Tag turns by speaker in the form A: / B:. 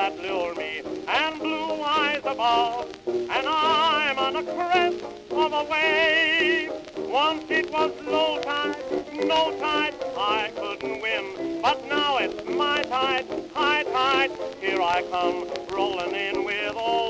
A: that lure me, and blue eyes above, and I'm on a crest of a wave. Once it was low tide, no tide, I couldn't win, but now it's my tide, high tide. Here I come, rolling in with all